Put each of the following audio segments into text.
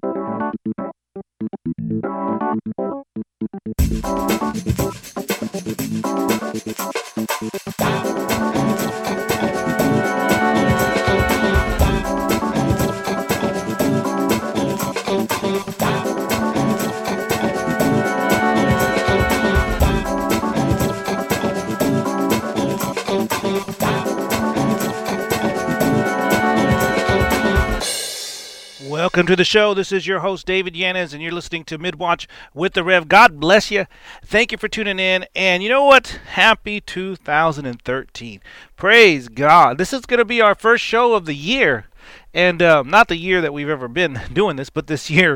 Welcome to the show. This is your host, David Yanez, and you're listening to Midwatch with the Rev. God bless you. Thank you for tuning in. And you know what? Happy 2013. Praise God. This is going to be our first show of the year. And not the year that we've ever been doing this, but this year,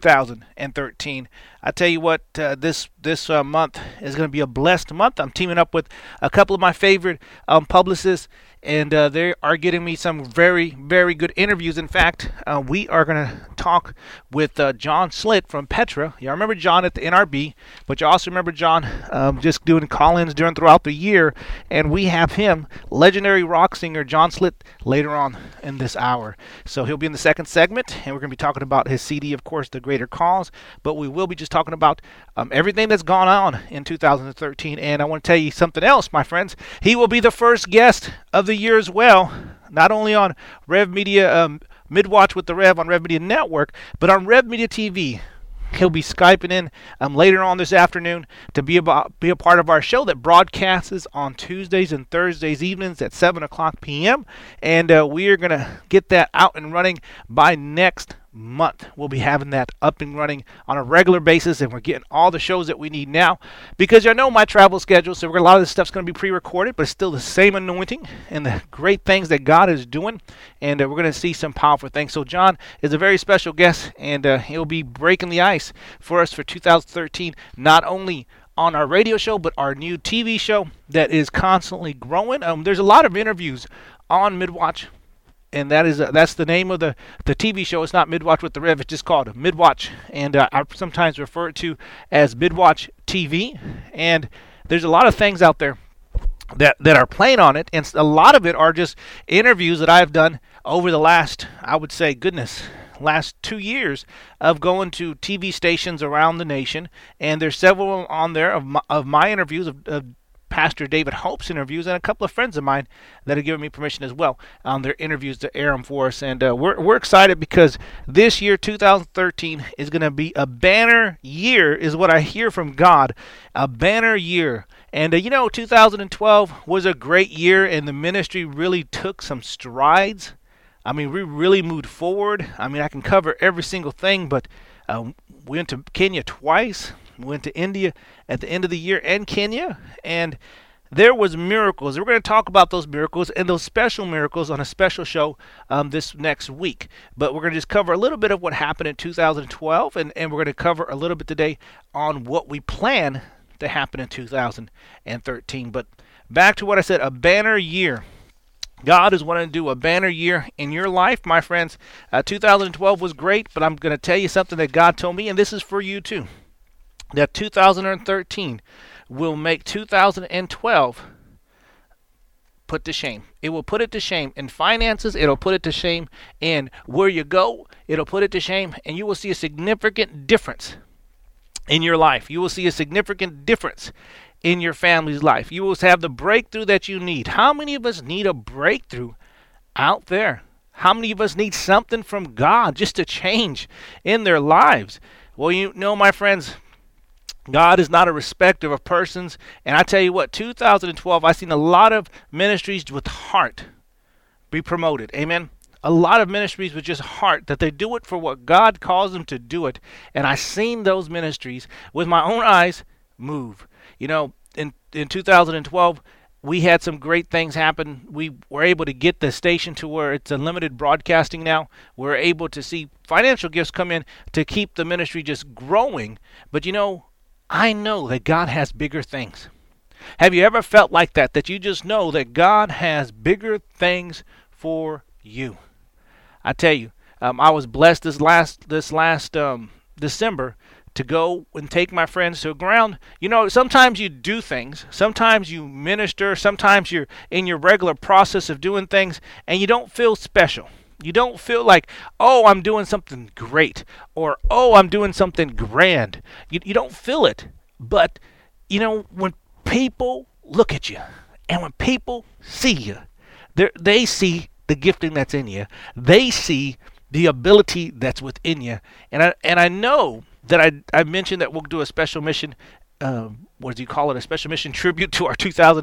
2013. I tell you what, this month is going to be a blessed month. I'm teaming up with a couple of my favorite publicists, and they are getting me some very, very good interviews. In fact, we are going to talk with John Slitt from Petra. You remember John at the NRB, but you also remember John just doing call-ins throughout the year, and we have him, legendary rock singer John Slitt, later on in this hour. So he'll be in the second segment, and we're going to be talking about his CD, of course, The Greater Cause, but we will be just talking about everything that's gone on in 2013. And I want to tell you something else, my friends. He will be the first guest of the year as well, not only on Rev Media, Midwatch with the Rev on Rev Media Network, but on Rev Media TV. He'll be Skyping in later on this afternoon to be a part of our show that broadcasts on Tuesdays and Thursdays evenings at 7 o'clock p.m. And we are going to get that out and running by next month. We'll be having that up and running on a regular basis, and we're getting all the shows that we need now, because I know my travel schedule, so a lot of this stuff's going to be pre-recorded, but it's still the same anointing and the great things that God is doing, and we're going to see some powerful things. So John is a very special guest, and he'll be breaking the ice for us for 2013, not only on our radio show, but our new TV show that is constantly growing. There's a lot of interviews on Midwatch, and that's the name of the TV show. It's not Midwatch with the Rev. It's just called Midwatch, and I sometimes refer it to as Midwatch TV. And there's a lot of things out there that are playing on it, and a lot of it are just interviews that I've done over the last, I would say, last 2 years of going to TV stations around the nation. And there's several on there of my interviews, of Pastor David Hope's interviews, and a couple of friends of mine that have given me permission as well on their interviews to air them for us. And we're excited because this year, 2013, is going to be a banner year, is what I hear from God, a banner year. And 2012 was a great year, and the ministry really took some strides. I mean, we really moved forward. I mean, I can cover every single thing, but we went to Kenya twice. We went to India at the end of the year and Kenya, and there was miracles. We're going to talk about those miracles and those special miracles on a special show this next week. But we're going to just cover a little bit of what happened in 2012, and we're going to cover a little bit today on what we plan to happen in 2013. But back to what I said, a banner year. God is wanting to do a banner year in your life, my friends. 2012 was great, but I'm going to tell you something that God told me, and this is for you too, that 2013 will make 2012 put to shame. It will put it to shame in finances. It'll put it to shame in where you go. It'll put it to shame, and you will see a significant difference in your life. You will see a significant difference in your family's life. You will have the breakthrough that you need. How many of us need a breakthrough out there? How many of us need something from God just to change in their lives? Well, my friends, God is not a respecter of persons. And I tell you what, 2012, I've seen a lot of ministries with heart be promoted. Amen. A lot of ministries with just heart, that they do it for what God calls them to do it. And I've seen those ministries with my own eyes move. In 2012, we had some great things happen. We were able to get the station to where it's unlimited broadcasting now. We're able to see financial gifts come in to keep the ministry just growing. But I know that God has bigger things. Have you ever felt like that? That you just know that God has bigger things for you? I tell you, I was blessed this last December to go and take my friends to a ground. Sometimes you do things. Sometimes you minister. Sometimes you're in your regular process of doing things, and you don't feel special. You don't feel like, oh, I'm doing something great, or oh, I'm doing something grand. You don't feel it. But, when people look at you and when people see you, they see the gifting that's in you. They see the ability that's within you. And I know that I mentioned that we'll do a special mission. What do you call it? A special mission tribute to our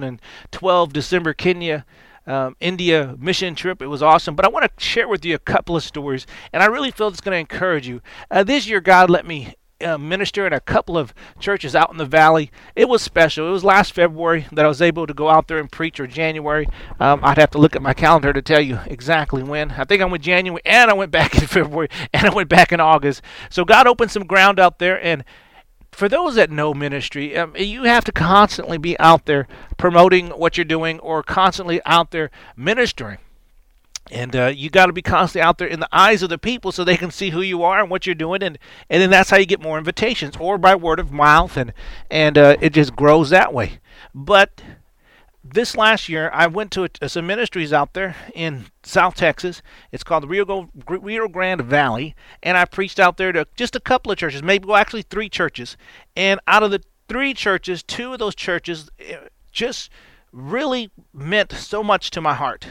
2012 December Kenya, India mission trip. It was awesome. But I want to share with you a couple of stories, and I really feel it's going to encourage you. This year, God let me minister in a couple of churches out in the valley. It was special. It was last February that I was able to go out there and preach, or January. I'd have to look at my calendar to tell you exactly when. I think I went January, and I went back in February, and I went back in August. So God opened some ground out there, and for those that know ministry, you have to constantly be out there promoting what you're doing, or constantly out there ministering. And you got to be constantly out there in the eyes of the people so they can see who you are and what you're doing, and then that's how you get more invitations, or by word of mouth, and it just grows that way. But this last year, I went to some ministries out there in South Texas. It's called the Rio Grande Valley, and I preached out there to just a couple of churches, actually 3 churches. And out of the 3 churches, 2 of those churches just really meant so much to my heart.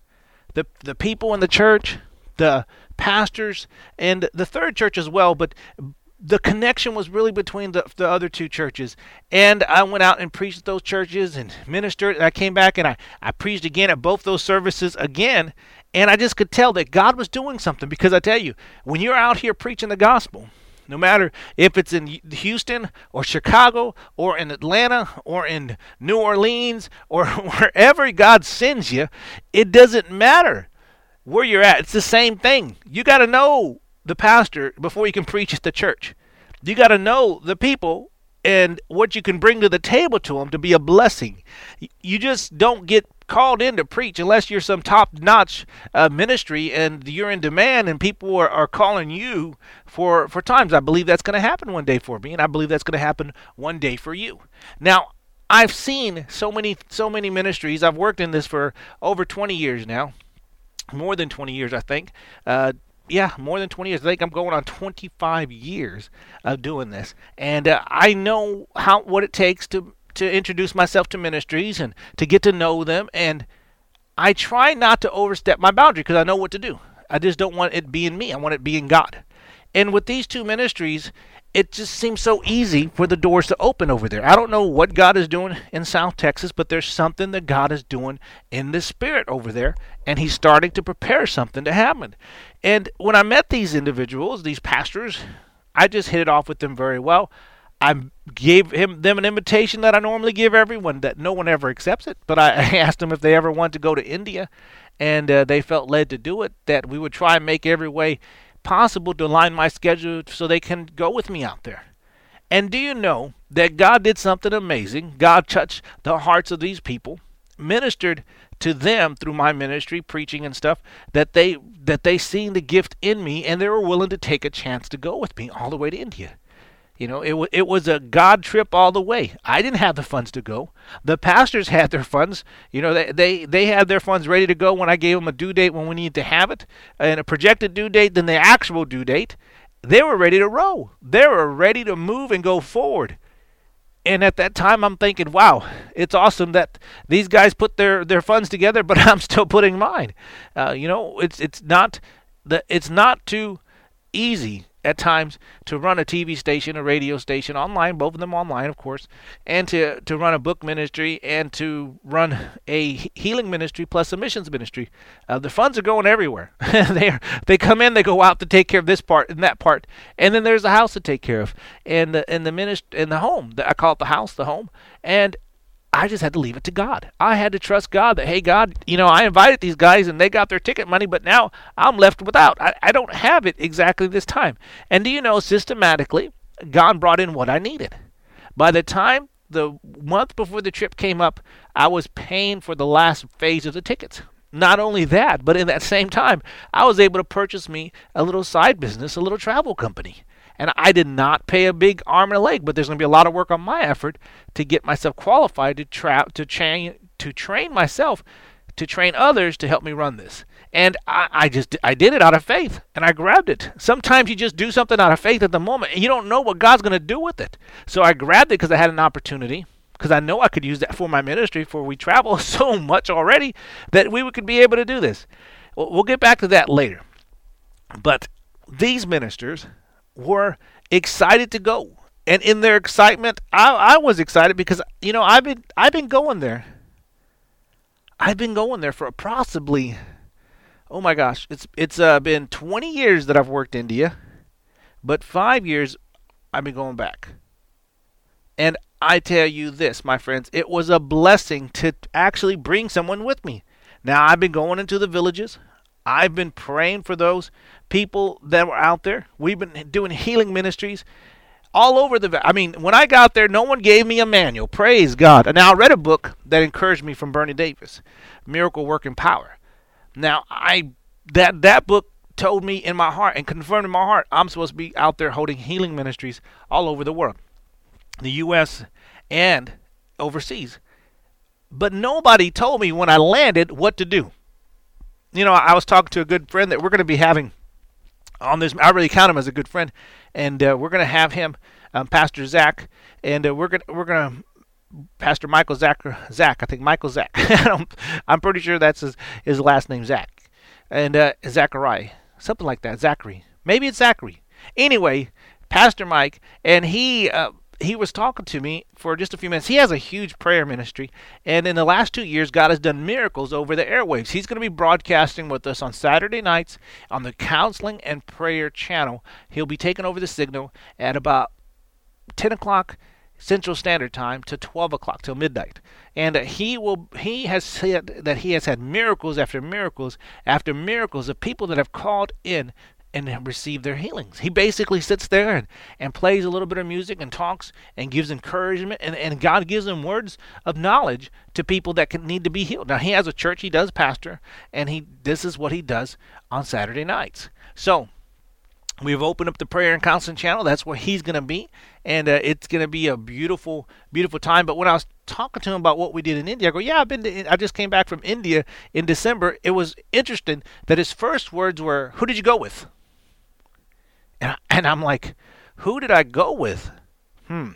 The people in the church, the pastors, and the 3rd church as well, but the connection was really between the other 2 churches. And I went out and preached at those churches and ministered, and I came back and I preached again at both those services again, and I just could tell that God was doing something, because I tell you, when you're out here preaching the gospel, no matter if it's in Houston or Chicago or in Atlanta or in New Orleans or wherever God sends you, it doesn't matter where you're at. It's the same thing. You got to know the pastor before you can preach at the church. You got to know the people and what you can bring to the table to them to be a blessing. You just don't get called in to preach unless you're some top-notch ministry and you're in demand and people are calling you for times. I believe that's going to happen one day for me, and I believe that's going to happen one day for you. Now, I've seen so many ministries. I've worked in this for over 20 years now, more than 20 years, I think. More than 20 years. I think I'm going on 25 years of doing this, and I know what it takes to introduce myself to ministries and to get to know them, and I try not to overstep my boundary because I know what to do. I just don't want it being me. I want it being God. And with these 2 ministries, it just seems so easy for the doors to open over there. I don't know what God is doing in South Texas, but there's something that God is doing in the spirit over there, and he's starting to prepare something to happen. And when I met these individuals, these pastors, I just hit it off with them very well. I gave them an invitation that I normally give everyone, that no one ever accepts it. But I asked them if they ever want to go to India, and they felt led to do it, that we would try and make every way possible to align my schedule so they can go with me out there. And do you know that God did something amazing? God touched the hearts of these people, ministered to them through my ministry, preaching and stuff, that they seen the gift in me, and they were willing to take a chance to go with me all the way to India. It was a God trip all the way. I didn't have the funds to go. The pastors had their funds. They had their funds ready to go when I gave them a due date when we needed to have it, and a projected due date, then the actual due date. They were ready to roll. They were ready to move and go forward. And at that time, I'm thinking, wow, it's awesome that these guys put their funds together, but I'm still putting mine. It's not too easy at times to run a TV station, a radio station, online, both of them online, of course, and to run a book ministry and to run a healing ministry plus a missions ministry. The funds are going everywhere. They come in, they go out to take care of this part and that part, and then there's a house to take care of, and the home. I call it the house, the home, and I just had to leave it to God. I had to trust God that, hey, God, I invited these guys and they got their ticket money, but now I'm left without. I don't have it exactly this time. And do you know, systematically, God brought in what I needed. By the time the month before the trip came up, I was paying for the last phase of the tickets. Not only that, but in that same time, I was able to purchase me a little side business, a little travel company. And I did not pay a big arm and a leg, but there's going to be a lot of work on my effort to get myself qualified to train myself to train others to help me run this. And I did it out of faith, and I grabbed it. Sometimes you just do something out of faith at the moment, and you don't know what God's going to do with it. So I grabbed it because I had an opportunity, because I know I could use that for my ministry, for we travel so much already that we could be able to do this. We'll get back to that later. But these ministers were excited to go. And in their excitement, I was excited because, I've been going there. I've been going there for possibly, oh my gosh, it's been 20 years that I've worked India, but 5 years I've been going back. And I tell you this, my friends, it was a blessing to actually bring someone with me. Now, I've been going into the villages. I've been praying for those people that were out there. We've been doing healing ministries all over when I got there, no one gave me a manual. Praise God. Now, I read a book that encouraged me from Bernie Davis, Miracle Working Power. Now, that book told me in my heart and confirmed in my heart I'm supposed to be out there holding healing ministries all over the world, the U.S. and overseas. But nobody told me when I landed what to do. I was talking to a good friend that we're going to be having on this. I really count him as a good friend, and we're going to have him, Pastor Zach, and we're going to Pastor Michael Zach. I think Michael Zach. I'm pretty sure that's his last name, Zach, and Zachariah, something like that. Zachary, maybe it's Zachary. Anyway, Pastor Mike, and he was talking to me for just a few minutes. He has a huge prayer ministry, and in the last 2 years, God has done miracles over the airwaves. He's going to be broadcasting with us on Saturday nights on the Counseling and Prayer channel. He'll be taking over the signal at about 10 o'clock Central Standard Time to 12 o'clock till midnight. And he has said that he has had miracles after miracles after miracles of people that have called in and receive their healings. He basically sits there and plays a little bit of music and talks and gives encouragement, and God gives him words of knowledge to people that need to be healed. Now, he has a church he does pastor, and this is what he does on Saturday nights. So we've opened up the prayer and counseling channel. That's where he's going to be, and it's going to be a beautiful, beautiful time. But when I was talking to him about what we did in India, I go, yeah, I just came back from India in December. It was interesting that his first words were, "Who did you go with?" And I'm like, who did I go with? Me.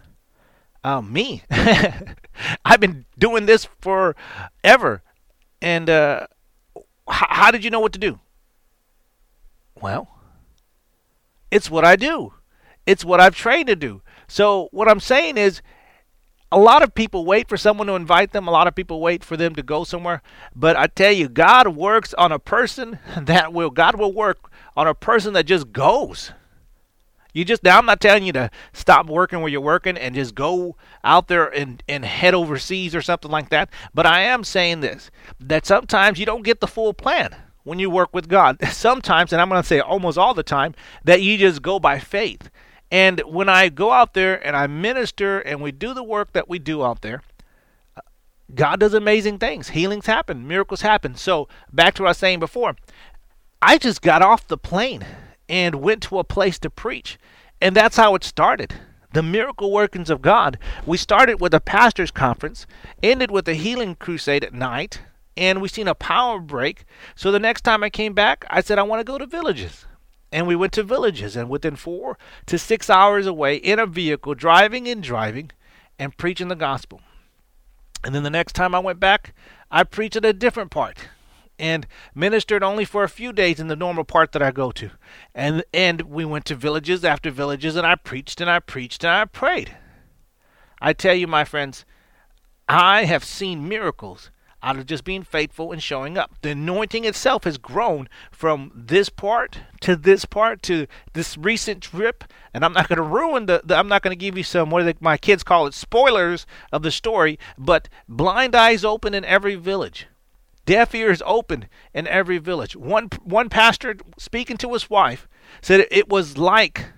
I've been doing this forever. And how did you know what to do? Well, it's what I do. It's what I've trained to do. So what I'm saying is, a lot of people wait for someone to invite them. A lot of people wait for them to go somewhere. But I tell you, God works on a person God will work on a person that just goes. Now, I'm not telling you to stop working where you're working and just go out there and head overseas or something like that. But I am saying this, that sometimes you don't get the full plan when you work with God. Sometimes, and I'm going to say almost all the time, that you just go by faith. And when I go out there and I minister and we do the work that we do out there, God does amazing things. Healings happen. Miracles happen. So back to what I was saying before, I just got off the plane and went to a place to preach. And that's how it started. The miracle workings of God. We started with a pastor's conference, ended with a healing crusade at night, and we seen a power break. So the next time I came back, I said, I want to go to villages. And we went to villages, and within 4 to 6 hours away in a vehicle, driving and preaching the gospel. And then the next time I went back, I preached at a different part and ministered only for a few days in the normal part that I go to. And we went to villages after villages, and I preached and I preached and I prayed. I tell you, my friends, I have seen miracles out of just being faithful and showing up. The anointing itself has grown from this part to this recent trip, and I'm not going to ruin I'm not going to give you some, my kids call it, spoilers of the story, but blind eyes open in every village. Deaf ears open in every village. One pastor speaking to his wife said it was like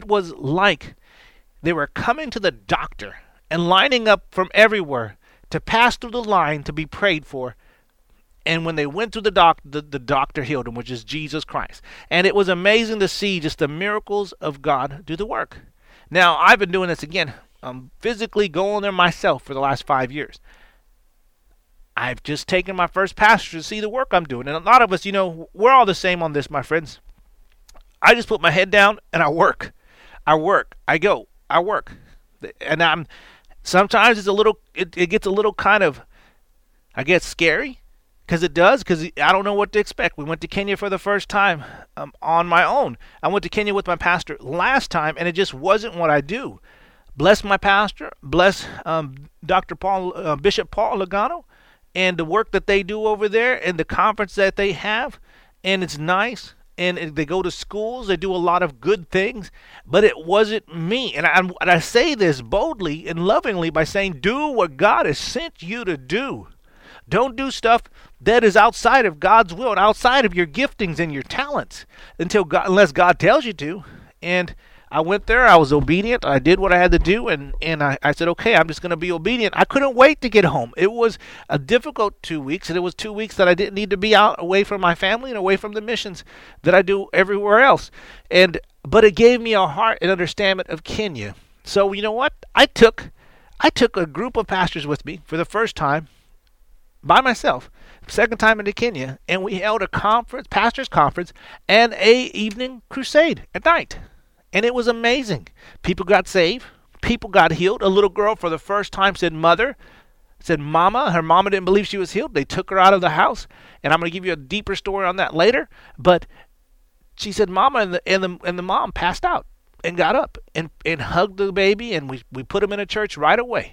they were coming to the doctor and lining up from everywhere to pass through the line to be prayed for. And when they went to the doctor healed them, which is Jesus Christ. And it was amazing to see just the miracles of God do the work. Now, I've been doing this again. I'm physically going there myself for the last 5 years. I've just taken my first pastor to see the work I'm doing. And a lot of us, we're all the same on this, my friends. I just put my head down and I work. I go. I work. And sometimes it gets a little kind of, I guess, scary. Because I don't know what to expect. We went to Kenya for the first time on my own. I went to Kenya with my pastor last time, and it just wasn't what I do. Bless my pastor, bless Bishop Paul Logano, and the work that they do over there, and the conference that they have, and it's nice. And they go to schools, they do a lot of good things, but it wasn't me. And I say this boldly and lovingly by saying, do what God has sent you to do. Don't do stuff that is outside of God's will and outside of your giftings and your talents unless God tells you to. And I went there. I was obedient. I did what I had to do, and I said, okay, I'm just going to be obedient. I couldn't wait to get home. It was a difficult 2 weeks, and it was 2 weeks that I didn't need to be out away from my family and away from the missions that I do everywhere else. But it gave me a heart and understanding of Kenya. So you know what? I took a group of pastors with me for the first time by myself, second time into Kenya, and we held a pastors conference, and a evening crusade at night. And it was amazing. People got saved. People got healed. A little girl for the first time said mama. Her mama didn't believe she was healed. They took her out of the house. And I'm going to give you a deeper story on that later. But she said mama, and the mom passed out and got up and hugged the baby, and we put him in a church right away.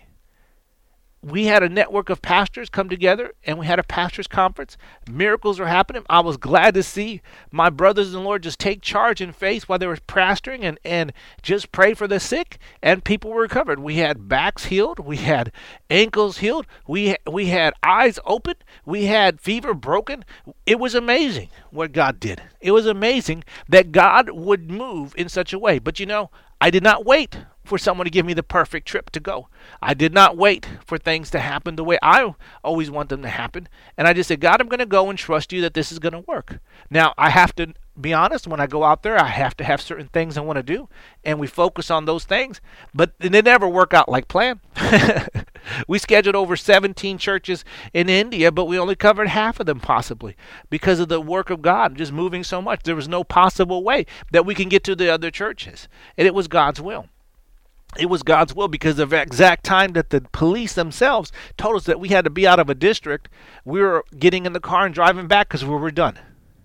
We had a network of pastors come together, and we had a pastors conference. Miracles are happening. I was glad to see my brothers in the Lord just take charge in faith while they were pastoring and just pray for the sick, and people were recovered. We had backs healed. We had ankles healed. We had eyes open. We had fever broken. It was amazing what God did. It was amazing that God would move in such a way. But I did not wait for someone to give me the perfect trip to go. I did not wait for things to happen the way I always want them to happen. And I just said, God, I'm going to go and trust you that this is going to work. Now, I have to be honest. When I go out there, I have to have certain things I want to do. And we focus on those things. But they never work out like planned. We scheduled over 17 churches in India, but we only covered half of them possibly because of the work of God just moving so much. There was no possible way that we can get to the other churches. And it was God's will. It was God's will because of the exact time that the police themselves told us that we had to be out of a district, we were getting in the car and driving back because we were done.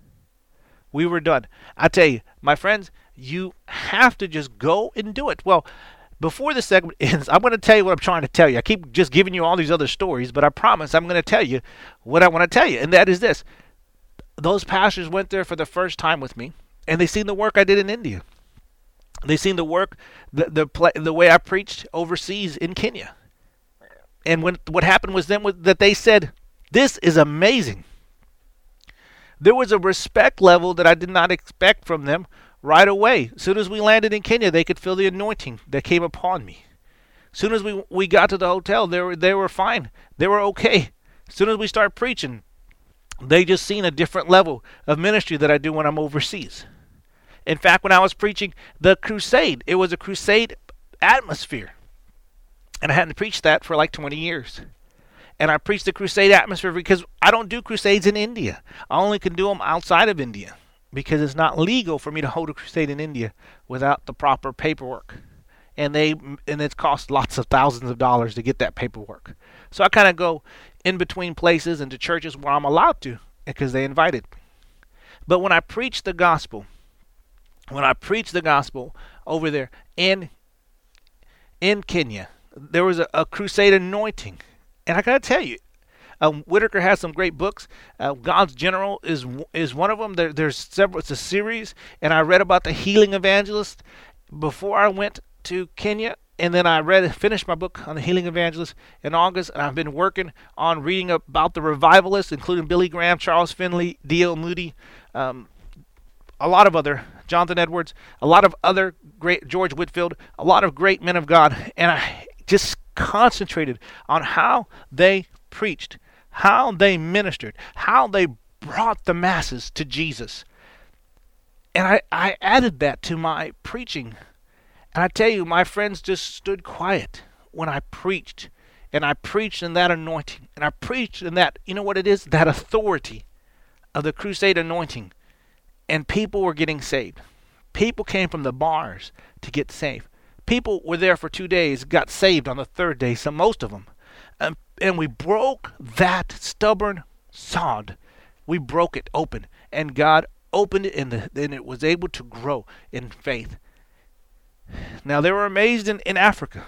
We were done. I tell you, my friends, you have to just go and do it. Well, before the segment ends, I'm going to tell you what I'm trying to tell you. I keep just giving you all these other stories, but I promise I'm going to tell you what I want to tell you, and that is this. Those pastors went there for the first time with me, and they seen the work I did in India. They seen the work, the way I preached overseas in Kenya. And what happened was that they said, this is amazing. There was a respect level that I did not expect from them right away. As soon as we landed in Kenya, they could feel the anointing that came upon me. As soon as we got to the hotel, they were fine. They were okay. As soon as we started preaching, they just seen a different level of ministry that I do when I'm overseas. In fact, when I was preaching the crusade, it was a crusade atmosphere. And I hadn't preached that for like 20 years. And I preached the crusade atmosphere because I don't do crusades in India. I only can do them outside of India because it's not legal for me to hold a crusade in India without the proper paperwork. And it's cost lots of thousands of dollars to get that paperwork. So I kind of go in between places and to churches where I'm allowed to because they invited me. But when I preach the gospel, over there in Kenya, there was a crusade anointing. And I got to tell you, Whitaker has some great books. God's General is one of them. There's several. It's a series. And I read about the healing evangelist before I went to Kenya. And then I finished my book on the healing evangelist in August. And I've been working on reading about the revivalists, including Billy Graham, Charles Finley, D.L. Moody, a lot of other, Jonathan Edwards, a lot of other great, George Whitefield, a lot of great men of God. And I just concentrated on how they preached, how they ministered, how they brought the masses to Jesus. And I added that to my preaching. And I tell you, my friends just stood quiet when I preached And I preached in that anointing. And I preached in that, you know what it is? That authority of the crusade anointing. And people were getting saved. People came from the bars to get saved. People were there for 2 days, got saved on the third day, most of them. And we broke that stubborn sod. We broke it open. And God opened it, and it was able to grow in faith. Now, they were amazed in Africa.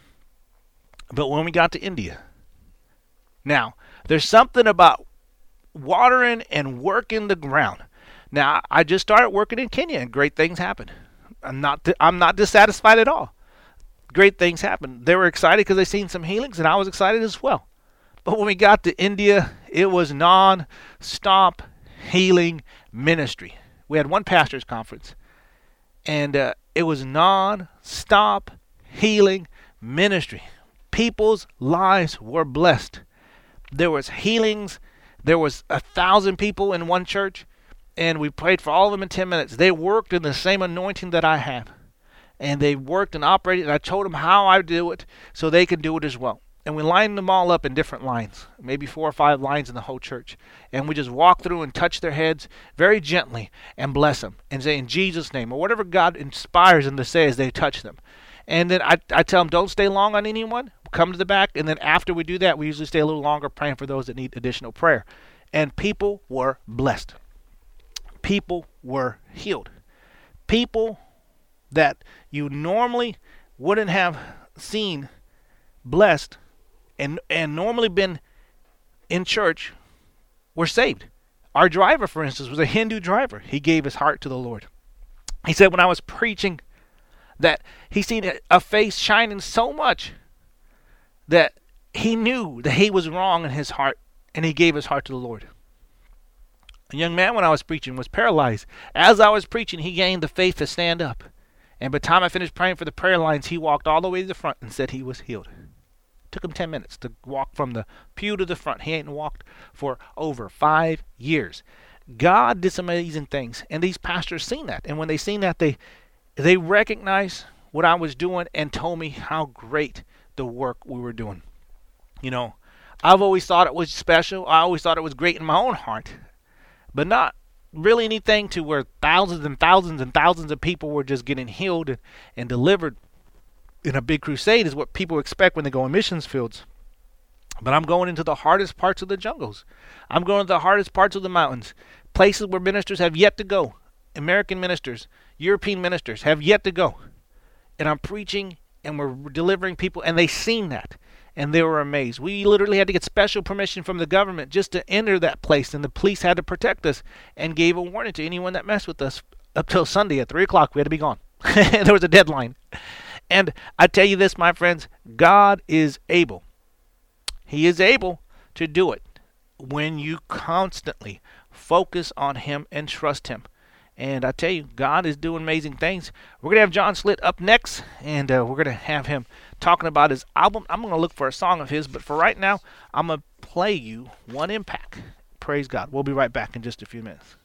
But when we got to India, now, there's something about watering and working the ground. Now, I just started working in Kenya, and great things happened. I'm not dissatisfied at all. Great things happened. They were excited because they seen some healings, and I was excited as well. But when we got to India, it was non-stop healing ministry. We had one pastor's conference, and it was non-stop healing ministry. People's lives were blessed. There was healings. There was 1,000 people in one church, and we prayed for all of them in 10 minutes. They worked in the same anointing that I have, and they worked and operated, and I told them how I do it so they could do it as well. And we lined them all up in different lines, maybe 4 or 5 lines in the whole church. And we just walk through and touch their heads very gently and bless them and say, in Jesus' name, or whatever God inspires them to say as they touch them. And then I tell them, don't stay long on anyone. Come to the back. And then after we do that, we usually stay a little longer praying for those that need additional prayer. And people were blessed. People were healed. People that you normally wouldn't have seen blessed and normally been in church were saved. Our driver, for instance, was a Hindu driver. He gave his heart to the Lord. He said when I was preaching that he seen a face shining so much that he knew that he was wrong in his heart, and he gave his heart to the Lord. A young man, when I was preaching, was paralyzed. As I was preaching, he gained the faith to stand up. And by the time I finished praying for the prayer lines, he walked all the way to the front and said he was healed. It took him 10 minutes to walk from the pew to the front. He ain't walked for over 5 years. God did some amazing things, and these pastors seen that. And when they seen that, they recognized what I was doing and told me how great the work we were doing. You know, I've always thought it was special. I always thought it was great in my own heart, but not really anything to where thousands and thousands and thousands of people were just getting healed and delivered in a big crusade is what people expect when they go in missions fields. But I'm going into the hardest parts of the jungles. I'm going to the hardest parts of the mountains, places where ministers have yet to go. American ministers, European ministers have yet to go. And I'm preaching and we're delivering people, and they seen that, and they were amazed. We literally had to get special permission from the government just to enter that place, and the police had to protect us and gave a warning to anyone that messed with us up till Sunday at 3 o'clock. We had to be gone. There was a deadline. And I tell you this, my friends, God is able. He is able to do it when you constantly focus on Him and trust Him. And I tell you, God is doing amazing things. We're going to have John Slitt up next, and we're going to have him talking about his album. I'm going to look for a song of his, but for right now, I'm going to play you One Impact. Praise God. We'll be right back in just a few minutes.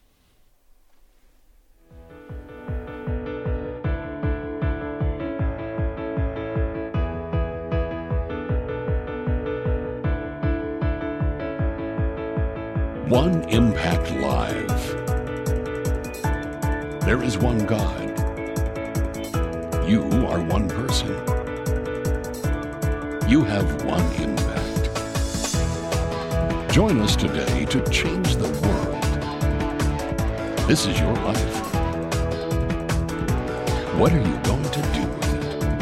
One Impact Live. There is one God. You are one person. You have one impact. Join us today to change the world. This is your life. What are you going to do with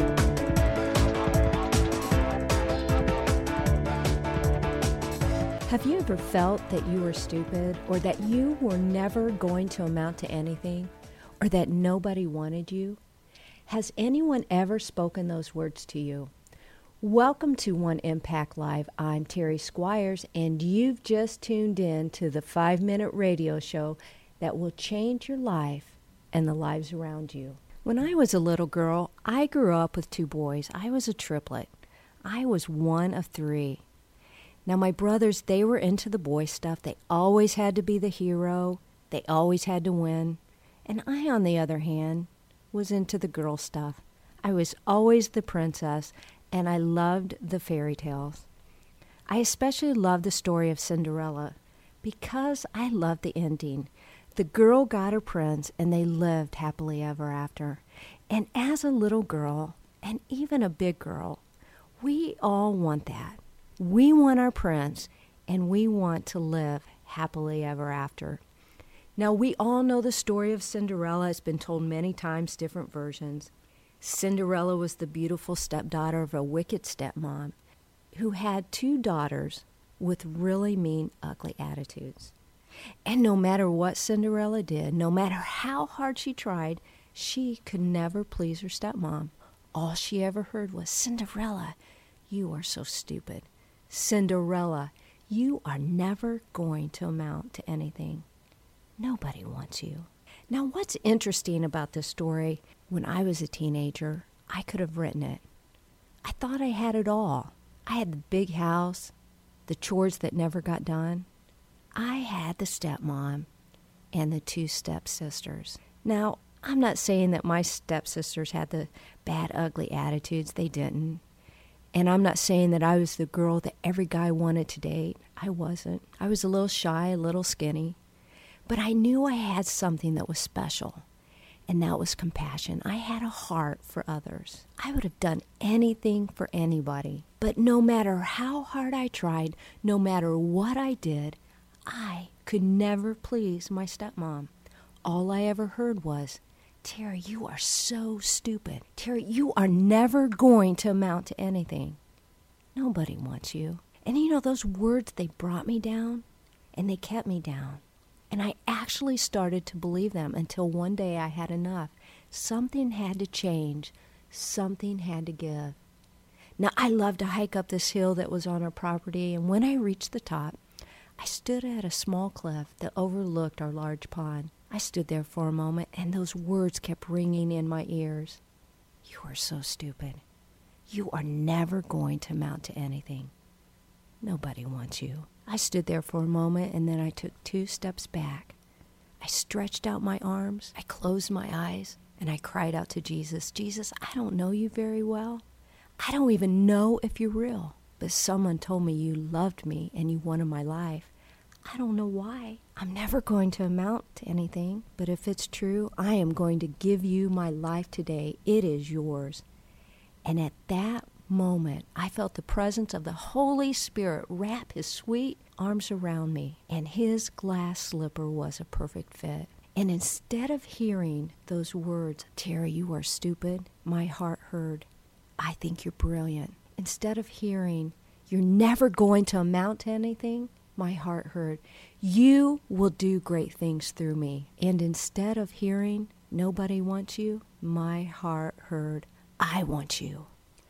it? Have you ever felt that you were stupid, or that you were never going to amount to anything, or that nobody wanted you? Has anyone ever spoken those words to you? Welcome to One Impact Live. I'm Terry Squires, and you've just tuned in to the 5-minute radio show that will change your life and the lives around you. When I was a little girl, I grew up with 2 boys. I was a triplet. I was one of 3. Now, my brothers, they were into the boy stuff. They always had to be the hero. They always had to win. And I, on the other hand, was into the girl stuff. I was always the princess, and I loved the fairy tales. I especially love the story of Cinderella because I love the ending. The girl got her prince, and they lived happily ever after. And as a little girl, and even a big girl, we all want that. We want our prince, and we want to live happily ever after. Now, we all know the story of Cinderella. It's been told many times, different versions. Cinderella was the beautiful stepdaughter of a wicked stepmom who had 2 daughters with really mean, ugly attitudes. And no matter what Cinderella did, no matter how hard she tried, she could never please her stepmom. All she ever heard was, "Cinderella, you are so stupid. Cinderella, you are never going to amount to anything. Nobody wants you." Now, what's interesting about this story, when I was a teenager, I could have written it. I thought I had it all. I had the big house, the chores that never got done. I had the stepmom and the 2 stepsisters. Now, I'm not saying that my stepsisters had the bad, ugly attitudes. They didn't. And I'm not saying that I was the girl that every guy wanted to date. I wasn't. I was a little shy, a little skinny. But I knew I had something that was special, and that was compassion. I had a heart for others. I would have done anything for anybody. But no matter how hard I tried, no matter what I did, I could never please my stepmom. All I ever heard was, "Terry, you are so stupid. Terry, you are never going to amount to anything. Nobody wants you." And you know, those words, they brought me down, and they kept me down. And I actually started to believe them until one day I had enough. Something had to change. Something had to give. Now, I loved to hike up this hill that was on our property, and when I reached the top, I stood at a small cliff that overlooked our large pond. I stood there for a moment, and those words kept ringing in my ears. "You are so stupid. You are never going to amount to anything. Nobody wants you." I stood there for a moment, and then I took 2 steps back. I stretched out my arms, I closed my eyes, and I cried out to Jesus, "Jesus, I don't know you very well. I don't even know if you're real. But someone told me you loved me and you wanted my life. I don't know why. I'm never going to amount to anything. But if it's true, I am going to give you my life today. It is yours." And at that moment, I felt the presence of the Holy Spirit wrap his sweet arms around me, and his glass slipper was a perfect fit. And instead of hearing those words, "Terry, you are stupid," my heart heard, "I think you're brilliant." Instead of hearing, "You're never going to amount to anything," my heart heard, "You will do great things through me." And instead of hearing, "Nobody wants you," my heart heard, "I want you."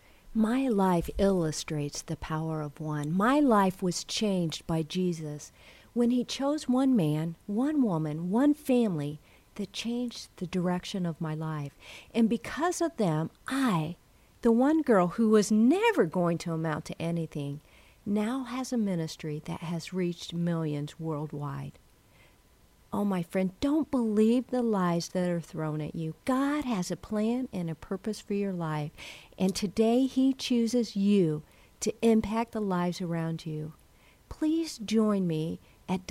My life illustrates the power of one. My life was changed by Jesus when he chose one man, one woman, one family that changed the direction of my life. And because of them, I, the one girl who was never going to amount to anything, now has a ministry that has reached millions worldwide. Oh, my friend, don't believe the lies that are thrown at you. God has a plan and a purpose for your life, and today he chooses you to impact the lives around you. Please join me at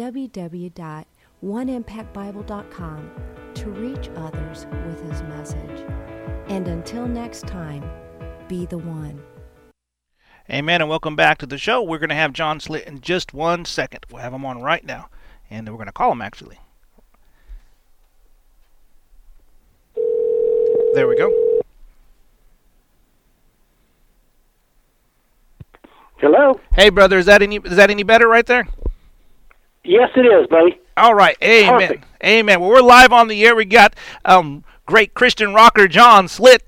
www.oneimpactbible.com to reach others with his message. And until next time, be the one. Amen, and welcome back to the show. We're going to have John Slitt in just 1 second. We'll have him on right now, and we're going to call him, actually. There we go. Hello? Hey, brother, is that any better right there? Yes, it is, buddy. All right, amen. Perfect. Amen. Well, we're live on the air. We got great Christian rocker John Slitt.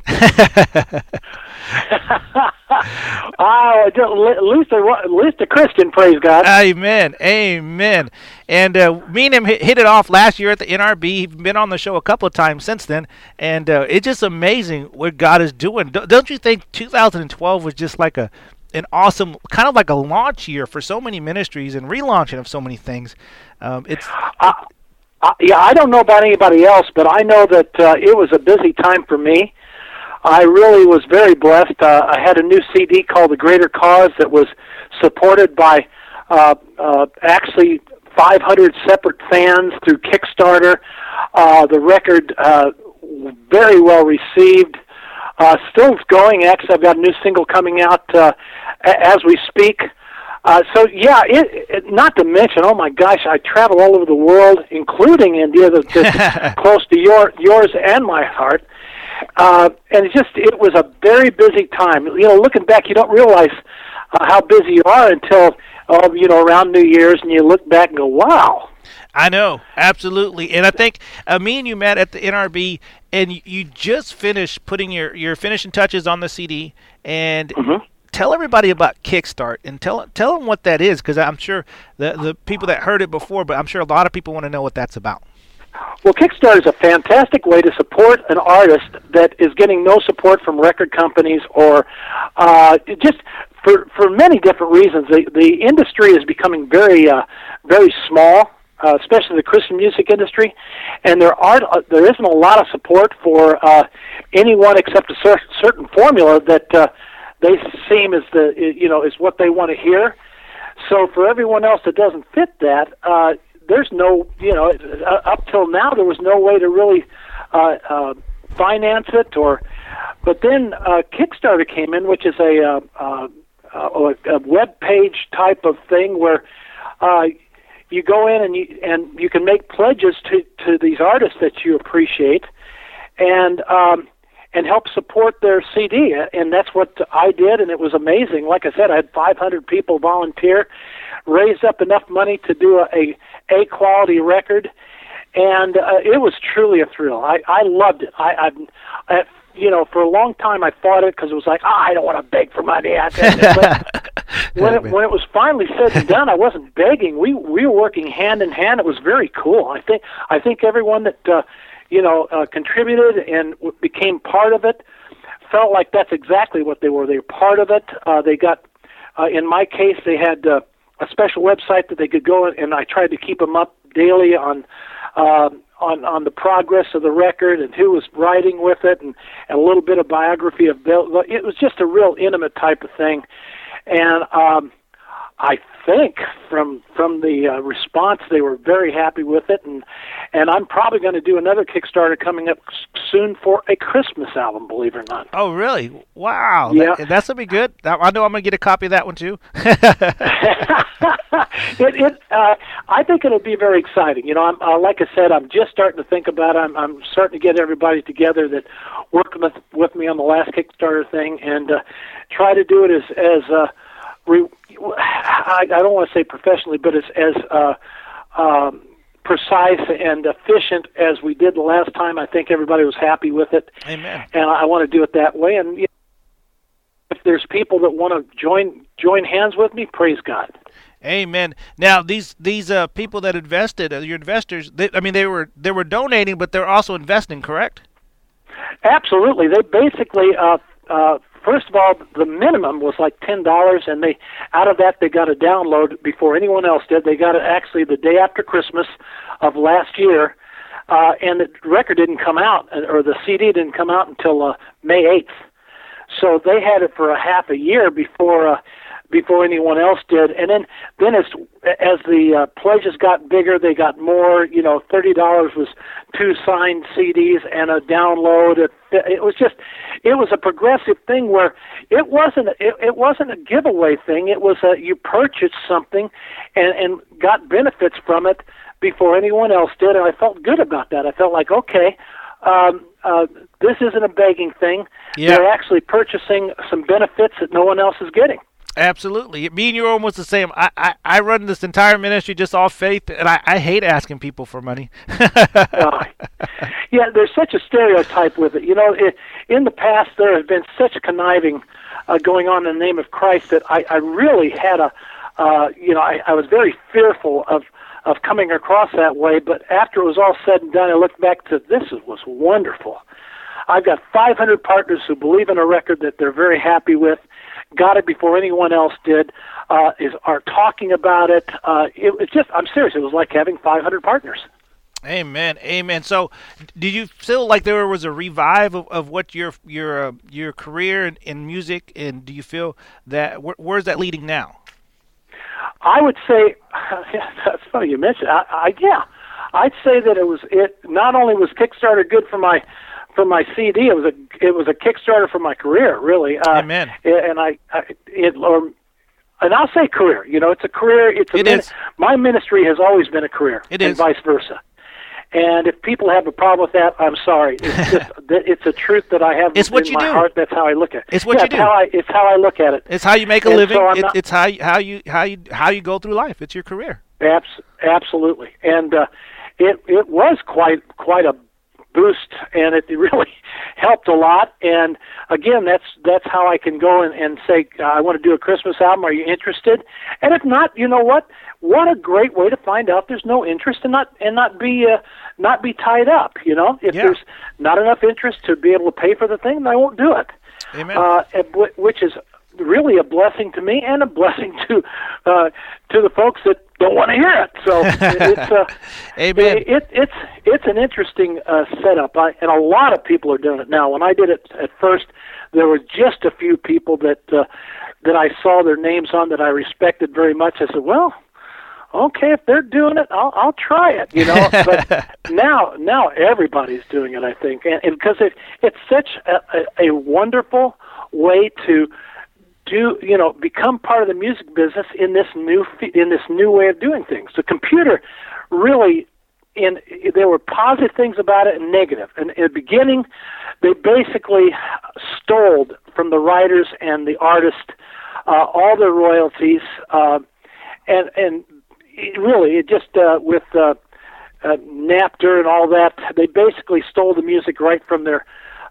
At least a Christian, praise God. Amen. Amen. And me and him hit it off last year at the NRB. He's been on the show a couple of times since then. And it's just amazing what God is doing. Don't you think 2012 was just like an awesome, kind of like a launch year for so many ministries and relaunching of so many things? Yeah, I don't know about anybody else, but I know that it was a busy time for me. I really was very blessed. I had a new CD called The Greater Cause that was supported by actually 500 separate fans through Kickstarter. The record very well received. Still going. Actually, I've got a new single coming out as we speak. So yeah, not to mention, oh my gosh, I travel all over the world, including India, that's close to yours and my heart. And it was a very busy time. Looking back, you don't realize how busy you are until around New Year's, and you look back and go, wow. I know, absolutely. And I think me and you met at the NRB, and you just finished putting your finishing touches on the CD, and tell everybody about Kickstart, and tell them what that is, because I'm sure the people that heard it before, but I'm sure a lot of people want to know what that's about. Well, Kickstarter is a fantastic way to support an artist that is getting no support from record companies, or just for many different reasons. The industry is becoming very small, especially the Christian music industry, and there isn't a lot of support for anyone except a certain formula that they seem is is what they want to hear. So for everyone else that doesn't fit that, there's no, up till now there was no way to really finance it, but then Kickstarter came in, which is a web page type of thing where you go in and you can make pledges to these artists that you appreciate, and help support their CD, and that's what I did, and it was amazing. Like I said, I had 500 people volunteer, raised up enough money to do a quality record, and it was truly a thrill. I loved it. I for a long time I fought it because it was like, I don't want to beg for money. But when it was finally said and done, I wasn't begging. We were working hand in hand. It was very cool. I think everyone that contributed and became part of it felt like that's exactly what they were. They were part of it. They got, in my case, they had a special website that they could go in, and I tried to keep them up daily on the progress of the record and who was writing with it, and a little bit of biography of Bill. It was just a real intimate type of thing, and I think from the response, they were very happy with it, and I'm probably going to do another Kickstarter coming up soon for a Christmas album, believe it or not. Oh, really? Wow. Yeah. That's going to be good. I know I'm going to get a copy of that one, too. I think it'll be very exciting. Like I said, I'm just starting to think about it. I'm starting to get everybody together that worked with me on the last Kickstarter thing, and try to do it as I don't want to say professionally, but as precise and efficient as we did the last time. I think everybody was happy with it. Amen. And I want to do it that way. And if there's people that want to join hands with me, praise God. Amen. Now, these people that invested, your investors, they were donating, but they're also investing, correct? Absolutely. They basically, first of all, the minimum was like $10, and out of that they got a download before anyone else did. They got it actually the day after Christmas of last year, and the record didn't come out, or the CD didn't come out until May 8th. So they had it for a half a year before anyone else did. And then as the pledges got bigger, they got more. $30 was 2 signed CDs and a download. It was a progressive thing where it wasn't a giveaway thing. It was you purchased something and got benefits from it before anyone else did, and I felt good about that. I felt like, okay, this isn't a begging thing. Yeah. They're actually purchasing some benefits that no one else is getting. Absolutely. Me and you are almost the same. I run this entire ministry just off faith, and I hate asking people for money. Yeah, there's such a stereotype with it. In the past, there has been such conniving going on in the name of Christ that I really had I was very fearful of coming across that way. But after it was all said and done, I looked back to this was wonderful. I've got 500 partners who believe in a record that they're very happy with, got it before anyone else did, are talking about it. It's just, I'm serious, it was like having 500 partners. Amen, amen. So, did you feel like there was a revive of what your career in music, and do you feel that where's that leading now? I would say that's funny you mentioned. Yeah, I'd say that it not only was Kickstarter good for my CD, it was a Kickstarter for my career, really. Amen. And and I'll say career. It's a career. My ministry has always been a career, and vice versa. And if people have a problem with that, I'm sorry. It's just it's a truth that I have in my heart. That's how I look at it. It's what you do. It's how I look at it. It's how you make a living. So it's how you go through life. It's your career. Absolutely. And it was quite a boost, and it really helped a lot. And again, that's how I can go and say, I want to do a Christmas album. Are you interested? And if not, you know what? What a great way to find out there's no interest and not be tied up. If there's not enough interest to be able to pay for the thing, then I won't do it. Amen. Which is really a blessing to me and a blessing to the folks that don't want to hear it. So it's Amen. It's an interesting setup, and a lot of people are doing it now. When I did it at first, there were just a few people that I saw their names on that I respected very much. I said, well, okay, if they're doing it, I'll try it. But now everybody's doing it, I think, and because it's such a wonderful way to become part of the music business in this new way of doing things. The computer really, there were positive things about it and negative. And in the beginning, they basically stole from the writers and the artists all their royalties, and it just with Napster and all that, they basically stole the music right from their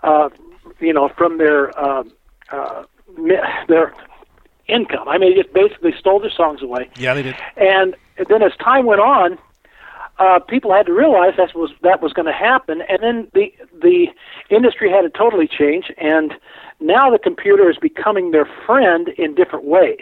their income. I mean, it basically stole their songs away. Yeah, they did. And then as time went on, people had to realize that was going to happen, and then the industry had to totally change, and now the computer is becoming their friend in different ways,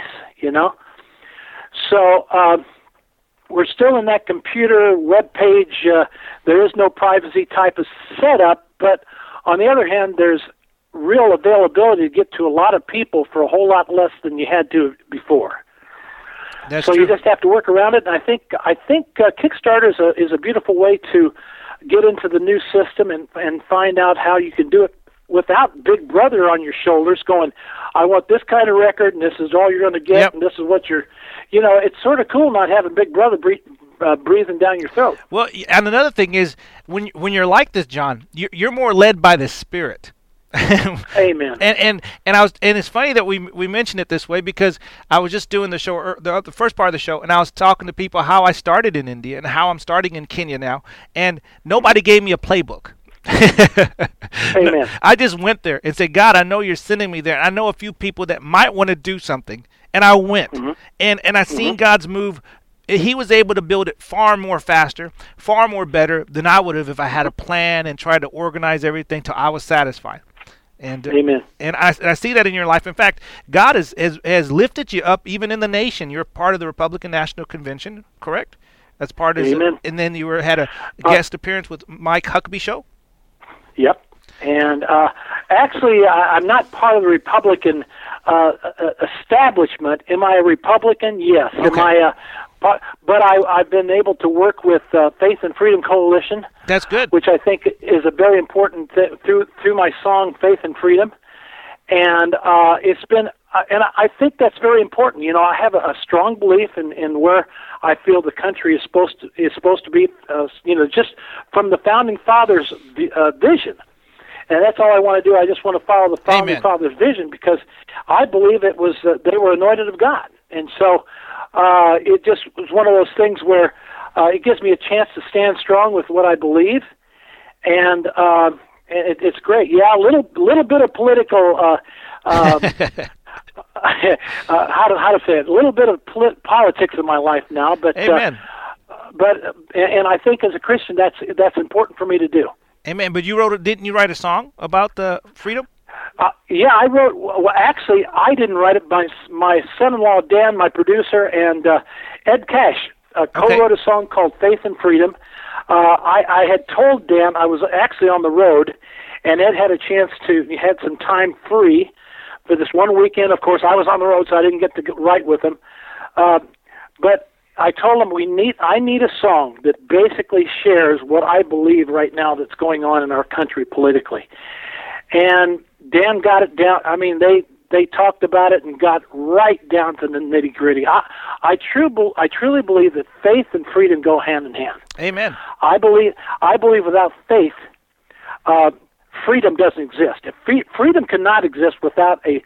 So we're still in that computer web page. There is no privacy type of setup, but on the other hand, there's real availability to get to a lot of people for a whole lot less than you had to before. That's so true. You just have to work around it. And I think Kickstarter is a beautiful way to get into the new system and find out how you can do it without Big Brother on your shoulders going, I want this kind of record, and this is all you're going to get, and this is what you're... it's sort of cool not having Big Brother breathing down your throat. Well, and another thing is, when you're like this, John, you're more led by the Spirit. Amen. And it's funny that we mentioned it this way, because I was just doing the show, the first part of the show, and I was talking to people how I started in India and how I'm starting in Kenya now, and nobody gave me a playbook. Amen. I just went there and said, God, I know you're sending me there. I know a few people that might want to do something, and I went. Mm-hmm. And I seen God's move. He was able to build it far more faster, far more better than I would have if I had a plan and tried to organize everything till I was satisfied. And Amen. And I see that in your life. In fact, God has lifted you up even in the nation. You're part of the Republican National Convention, correct? That's part of Amen. And then you had a guest appearance with Mike Huckabee show. Yep. And actually, I'm not part of the Republican establishment. Am I a Republican? Yes. Okay. Am I? But I've been able to work with Faith and Freedom Coalition. That's good. Which I think is a very important through my song Faith and Freedom, and it's been. And I think that's very important. I have a strong belief in where I feel the country is supposed to be. Just from the founding fathers' vision, and that's all I want to do. I just want to follow the founding fathers' vision, because I believe it was they were anointed of God, and so it just was one of those things where it gives me a chance to stand strong with what I believe, and it's great. Yeah, a little bit of political. How to say it? A little bit of politics in my life now, but Amen. And I think as a Christian, that's important for me to do. Amen. But didn't you write a song about the freedom? Yeah, I wrote. Well, actually, I didn't write it. My son-in-law Dan, my producer, and Ed Cash co-wrote a song called "Faith and Freedom." I had told Dan I was actually on the road, and Ed had a chance he had some time free for this one weekend. Of course, I was on the road, so I didn't get to write with him. But I told them I need a song that basically shares what I believe right now that's going on in our country politically. And Dan got it down. I mean, they talked about it and got right down to the nitty gritty. I truly believe that faith and freedom go hand in hand. Amen. I believe without faith, freedom doesn't exist. Freedom cannot exist without a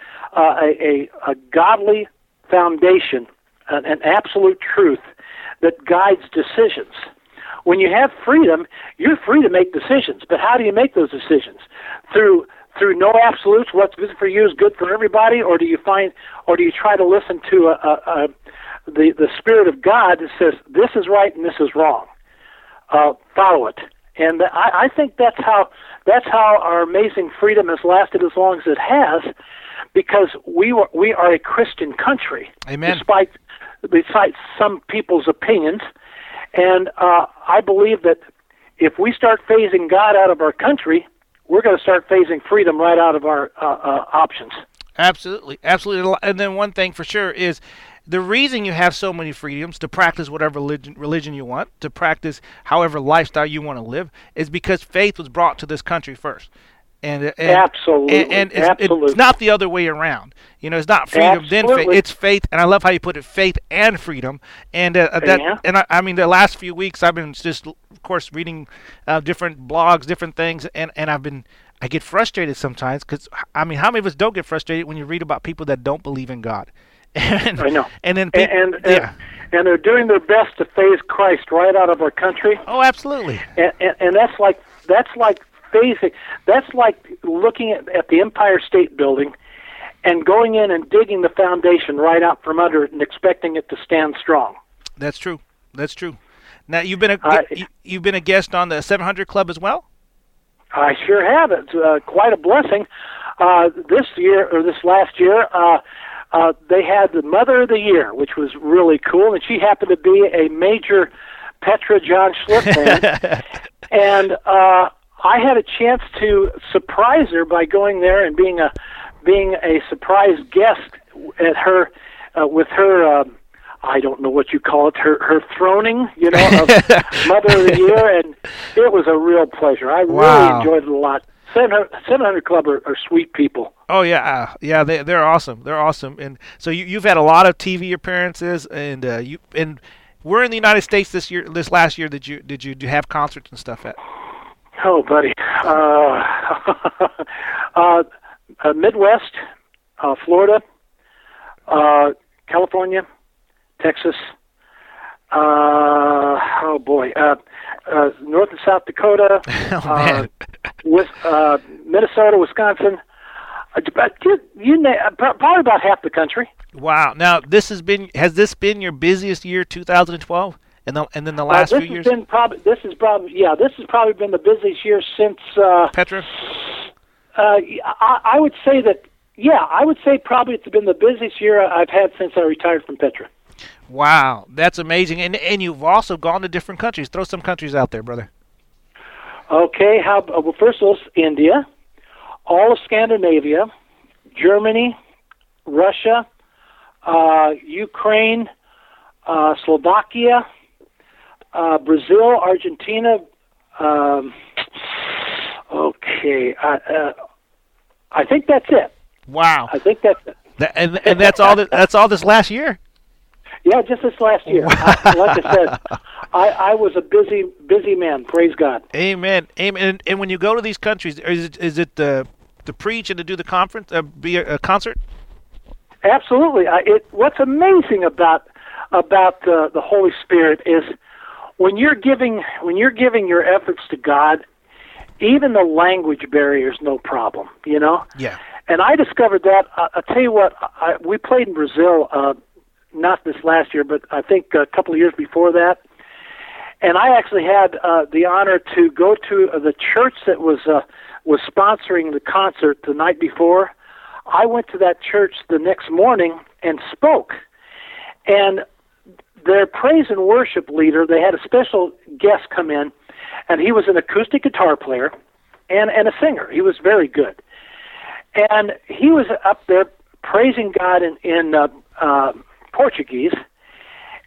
godly foundation, an absolute truth that guides decisions. When you have freedom, you're free to make decisions. But how do you make those decisions? Through no absolutes. What's good for you is good for everybody, or do you try to listen to the Spirit of God that says this is right and this is wrong? Follow it. And I think that's how our amazing freedom has lasted as long as it has, because we are a Christian country. Amen. Despite some people's opinions. And I believe that if we start phasing God out of our country, we're going to start phasing freedom right out of our options. Absolutely. Absolutely. And then one thing for sure is the reason you have so many freedoms to practice whatever religion you want, to practice however lifestyle you want to live, is because faith was brought to this country first. And absolutely. And it's not the other way around. It's not freedom then faith. It's faith, and I love how you put it: faith and freedom. And I mean, the last few weeks I've been just, of course, reading different blogs, different things, and I get frustrated sometimes because how many of us don't get frustrated when you read about people that don't believe in God? I know. And then and they're doing their best to phase Christ right out of our country. Oh, absolutely. And that's like phasing. That's like looking at the Empire State Building and going in and digging the foundation right out from under it and expecting it to stand strong. That's true. That's true. Now you've been a guest on the 700 Club as well. I sure have. It's quite a blessing. This last year, they had the Mother of the Year, which was really cool, and she happened to be a major Petra John Schlitt fan. And I had a chance to surprise her by going there and being a surprise guest at her with her. I don't know what you call it, her throning, of Mother of the Year, and it was a real pleasure. I really enjoyed it a lot. 700 Club are sweet people. Oh yeah, they're awesome. They're awesome, and so you've had a lot of TV appearances, and we're in the United States this last year. Did you have concerts and stuff at? Oh, buddy, Midwest, Florida, California, Texas, North and South Dakota, Minnesota, Wisconsin, probably about half the country. Wow! Now has this been your busiest year, 2012, and then the last few years? This has probably been the busiest year since Petra. I would say that. Yeah, I would say probably it's been the busiest year I've had since I retired from Petra. Wow, that's amazing. And you've also gone to different countries. Throw some countries out there, brother. Okay, first of all, India, all of Scandinavia, Germany, Russia, Ukraine, Slovakia, Brazil, Argentina. I think that's it. Wow. I think that's it. And that's all. That's all this last year. Yeah, just this last year. Like I said, I was a busy man. Praise God. Amen. Amen. And when you go to these countries, is it to preach and to do the conference, be a concert? Absolutely. What's amazing about the Holy Spirit is when you're giving your efforts to God, even the language barrier is no problem. Yeah. And I discovered that. I'll tell you what. We played in Brazil. Not this last year, but I think a couple of years before that. And I actually had the honor to go to the church that was sponsoring the concert the night before. I went to that church the next morning and spoke. And their praise and worship leader, they had a special guest come in, and he was an acoustic guitar player and a singer. He was very good. And he was up there praising God in Portuguese,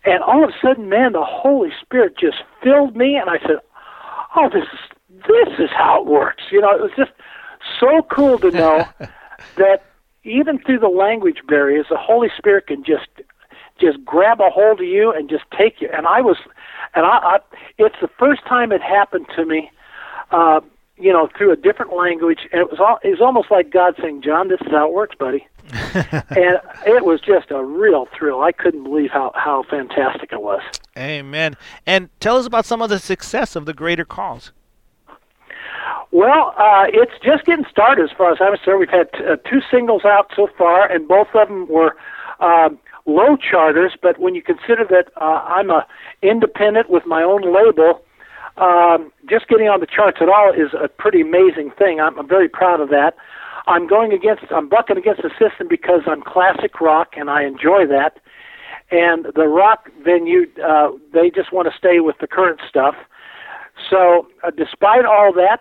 And all of a sudden, man, the Holy Spirit just filled me, and I said, "Oh, this is how it works." You know, it was just so cool to know that even through the language barriers, the Holy Spirit can just grab a hold of you and just take you. And I it's the first time it happened to me, you know, through a different language, and it was almost like God saying, "John, this is how it works, buddy." And it was just a real thrill. I couldn't believe how fantastic it was. Amen. And tell us about some of the success of the Greater Cause. Well, it's just getting started as far as I'm concerned. We've had 2 singles out so far, and both of them were low charters, but when you consider that I'm a independent with my own label, just getting on the charts at all is a pretty amazing thing. I'm very proud of that. I'm bucking against the system because I'm classic rock, and I enjoy that. And the rock venue, they just want to stay with the current stuff. So, despite all that,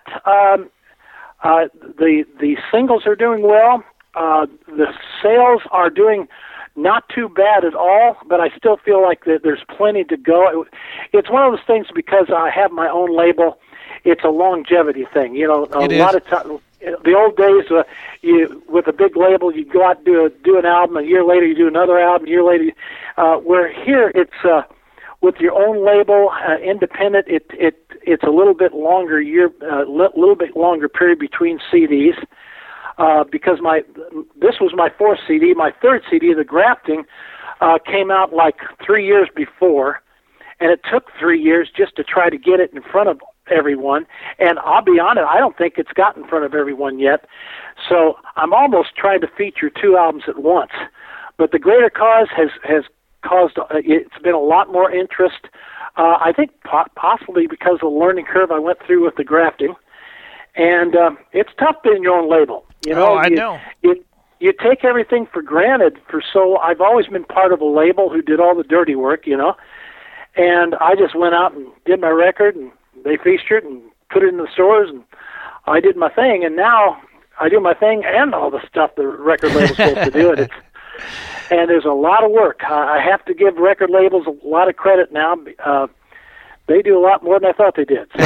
the singles are doing well. The sales are doing not too bad at all, but I still feel like that there's plenty to go. It's one of those things because I have my own label. It's a longevity thing, you know. A lot of times, the old days, with a big label, you go out and do an album. A year later, you do another album. A year later, where here it's with your own label, independent. It's a little bit longer little bit longer period between CDs. Because this was my 4th CD. My 3rd CD, The Grafting, came out like 3 years before, and it took 3 years just to try to get it in front of everyone. And I'll be honest, I don't think it's got in front of everyone yet. So I'm almost trying to feature 2 albums at once. But The Greater Cause has caused, it's been a lot more interest. I think possibly because of the learning curve I went through with The Grafting. And it's tough being your own label. You know, I know. You take everything for granted. I've always been part of a label who did all the dirty work, you know. And I just went out and did my record, and they featured it and put it in the stores, and I did my thing. And now I do my thing and all the stuff the record label's supposed to do. And there's a lot of work. I have to give record labels a lot of credit now. They do a lot more than I thought they did.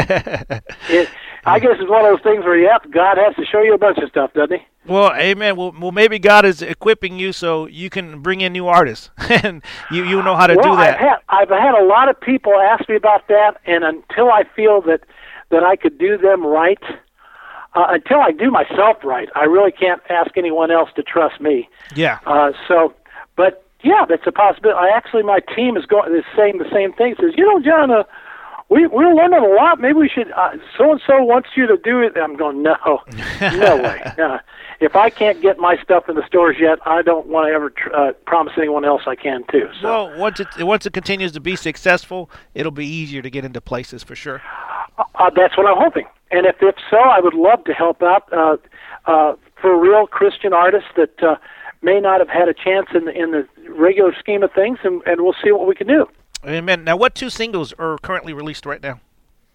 So I guess it's one of those things where, God has to show you a bunch of stuff, doesn't he? Well, amen. Well, maybe God is equipping you so you can bring in new artists, and you know how to do that. I've had a lot of people ask me about that, and until I feel that I could do them right, until I do myself right, I really can't ask anyone else to trust me. Yeah. But yeah, that's a possibility. My team is saying the same thing. Says, you know, John, we're learning a lot. Maybe we should. So-and-so wants you to do it. I'm going, no way. If I can't get my stuff in the stores yet, I don't want to ever promise anyone else I can too. So. Well, once it continues to be successful, it'll be easier to get into places for sure. That's what I'm hoping. And if so, I would love to help out for real Christian artists that may not have had a chance in the regular scheme of things, and we'll see what we can do. Amen. Now, what 2 singles are currently released right now?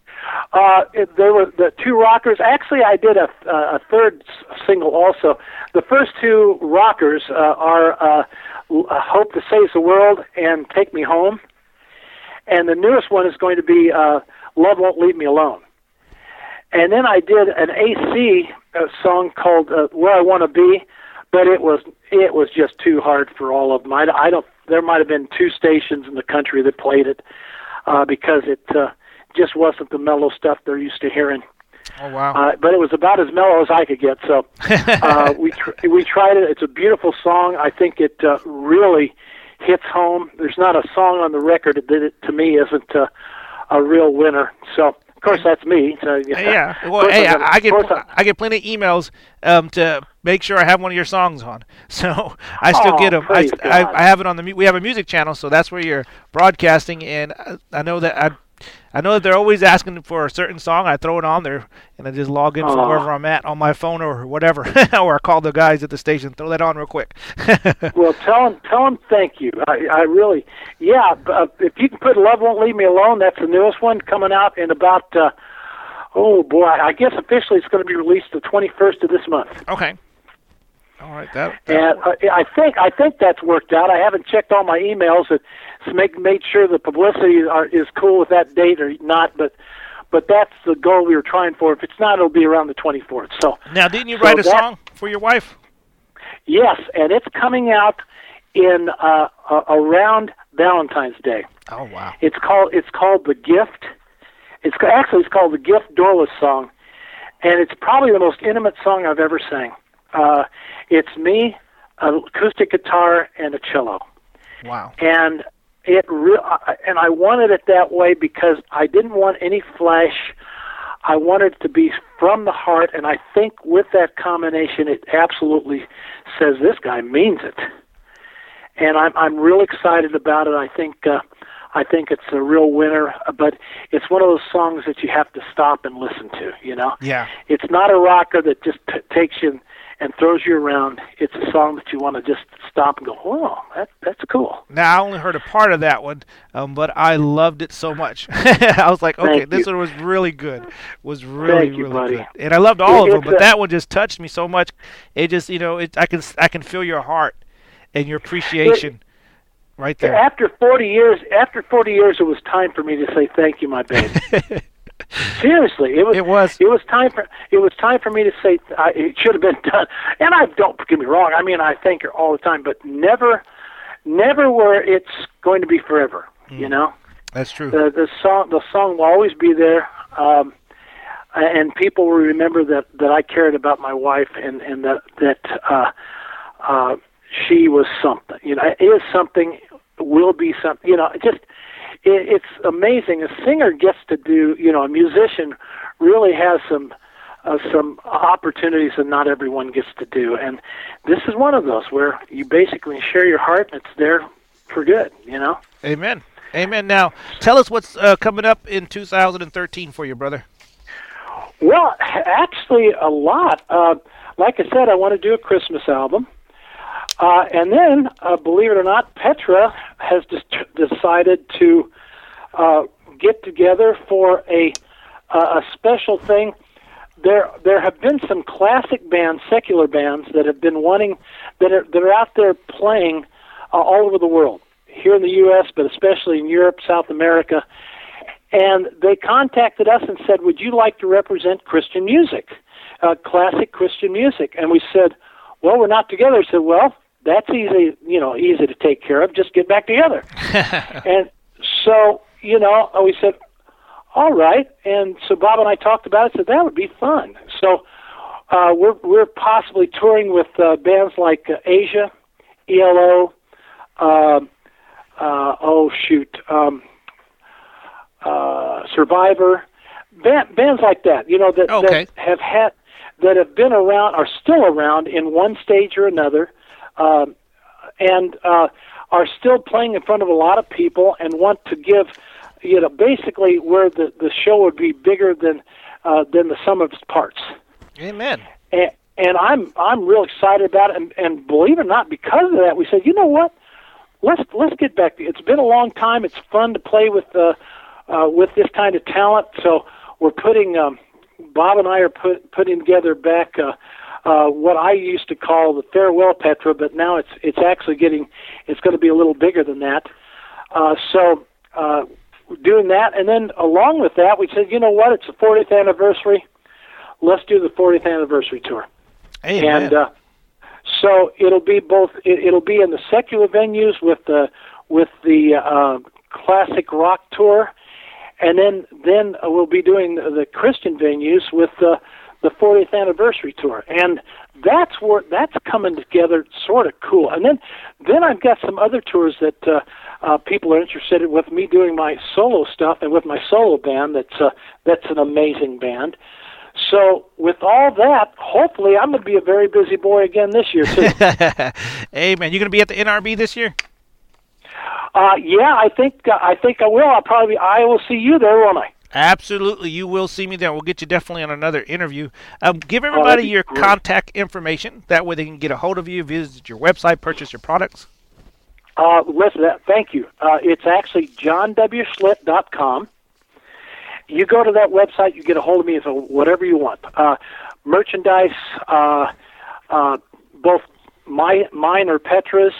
There were the 2 rockers. Actually, I did a 3rd single also. The first 2 rockers are Hope to Save the World and Take Me Home. And the newest one is going to be Love Won't Leave Me Alone. And then I did an AC song called Where I Want to Be, but it was just too hard for all of them. There might have been 2 stations in the country that played it because it just wasn't the mellow stuff they're used to hearing. Oh wow! But it was about as mellow as I could get. So we tried it. It's a beautiful song. I think it really hits home. There's not a song on the record that to me isn't a real winner. So. Of course, that's me. So, yeah. Well, hey, I get plenty of emails to make sure I have one of your songs on. So I still get them. I have it on we have a music channel, so that's where you're broadcasting. And I know that they're always asking for a certain song. I throw it on there, and I just log in from wherever I'm at on my phone or whatever, or I call the guys at the station, throw that on real quick. Well, tell them thank you. I really, if you can put Love Won't Leave Me Alone, that's the newest one coming out in about, I guess officially it's going to be released the 21st of this month. Okay. All right, that And I think that's worked out. I haven't checked all my emails to made sure the publicity is cool with that date or not, but that's the goal we were trying for. If it's not, it'll be around the 24th. So now, didn't you write a song for your wife? Yes, and it's coming out in around Valentine's Day. Oh wow! It's called The Gift. It's called The Gift Doorless Song, and it's probably the most intimate song I've ever sang. It's me, an acoustic guitar, and a cello. Wow! And and I wanted it that way because I didn't want any flash. I wanted it to be from the heart, and I think with that combination, it absolutely says this guy means it. And I'm real excited about it. I think it's a real winner, but it's one of those songs that you have to stop and listen to, you know? Yeah. It's not a rocker that just takes you and throws you around. It's a song that you want to just stop and go, oh, that's cool. Now, I only heard a part of that one, but I loved it so much. I was like, okay, this one was really good. Was really, really buddy. good. And I loved all of them, but that one just touched me so much. It just, I can feel your heart and your appreciation right there. After 40 years, it was time for me to say thank you, my baby. Seriously, it was time for me to say it should have been done. And don't get me wrong. I mean, I thank her all the time, but never where it's going to be forever. You know, that's true. The song will always be there, and people will remember that I cared about my wife and that she was something. You know, is something, will be something. You know, it's amazing. A singer gets to do, a musician really has some opportunities that not everyone gets to do. And this is one of those where you basically share your heart and it's there for good, Amen. Amen. Now, tell us what's coming up in 2013 for you, brother. Well, actually a lot. Like I said, I want to do a Christmas album. And then, believe it or not, Petra has decided to get together for a special thing. There have been some classic bands, secular bands, that have been that are out there playing all over the world, here in the U.S., but especially in Europe, South America. And they contacted us and said, would you like to represent Christian music, classic Christian music? And we said, well, we're not together. I said, well, that's easy to take care of. Just get back together. And so, we said, all right. And so Bob and I talked about it, said that would be fun. So we're possibly touring with bands like Asia, ELO, Survivor, bands like that, that have been around, are still around in one stage or another, and are still playing in front of a lot of people and want to give, basically where the show would be bigger than the sum of its parts. Amen. And I'm real excited about it. And believe it or not, because of that, we said, you know what? Let's get back to it. It's been a long time. It's fun to play with this kind of talent. So we're putting Bob and I are putting together back what I used to call the Farewell Petra, but now it's actually it's going to be a little bigger than that. So doing that, and then along with that, we said, you know what? It's the 40th anniversary. Let's do the 40th anniversary tour. Amen. And so it'll be both. It'll be in the secular venues with the classic rock tour, and then we'll be doing the Christian venues with the 40th anniversary tour, and that's coming together sort of cool. And then I've got some other tours that people are interested in with me doing my solo stuff and with my solo band. That's an amazing band. So with all that, hopefully I'm going to be a very busy boy again this year too. Amen. You going to be at the NRB this year? Yeah, I think I will. I will see you there, won't I? Absolutely, you will see me there. We'll get you definitely on another interview. Give everybody your contact information. That way they can get a hold of you, visit your website, purchase your products. Listen, thank you. It's actually johnwschlitt.com. You go to that website, you get a hold of me for whatever you want. Merchandise, both mine or Petra's,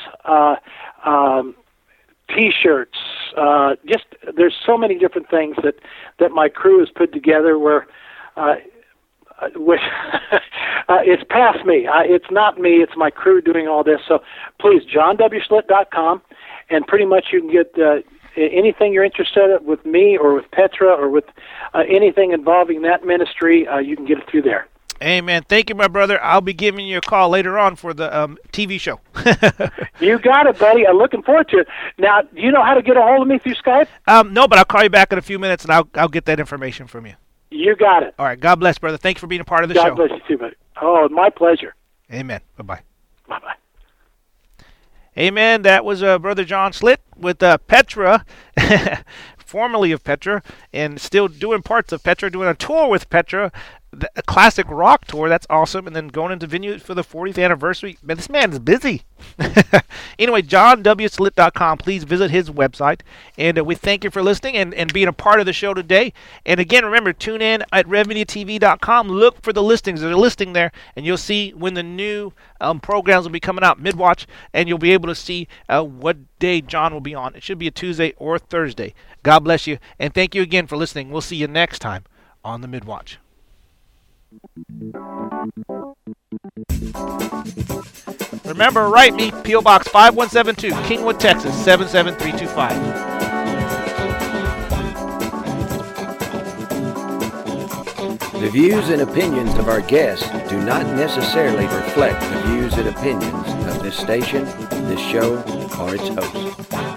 T-shirts. Just there's so many different things that my crew has put together where. Which it's past me. It's not me. It's my crew doing all this. So please, JohnWSchlitt.com, and pretty much you can get anything you're interested in with me or with Petra or with anything involving that ministry. You can get it through there. Amen. Thank you, my brother. I'll be giving you a call later on for the TV show. You got it, buddy. I'm looking forward to it. Now, do you know how to get a hold of me through Skype? No, but I'll call you back in a few minutes, and I'll get that information from you. You got it. All right. God bless, brother. Thank you for being a part of the show. God bless you too, buddy. Oh, my pleasure. Amen. Bye-bye. Bye-bye. Amen. That was Brother John Schlitt with Petra, formerly of Petra, and still doing parts of Petra, doing a tour with Petra, a classic rock tour. That's awesome. And then going into venue for the 40th anniversary. Man, this man is busy. Anyway, JohnWSchlitt.com. Please visit his website. And we thank you for listening and being a part of the show today. And again, remember, tune in at RevMediaTV.com. Look for the listings. There's a listing there, and you'll see when the new programs will be coming out, Midwatch, and you'll be able to see what day John will be on. It should be a Tuesday or Thursday. God bless you, and thank you again for listening. We'll see you next time on the Midwatch. Remember, write me, P.O. Box 5172, Kingwood, Texas, 77325. The views and opinions of our guests do not necessarily reflect the views and opinions of this station, this show, or its host.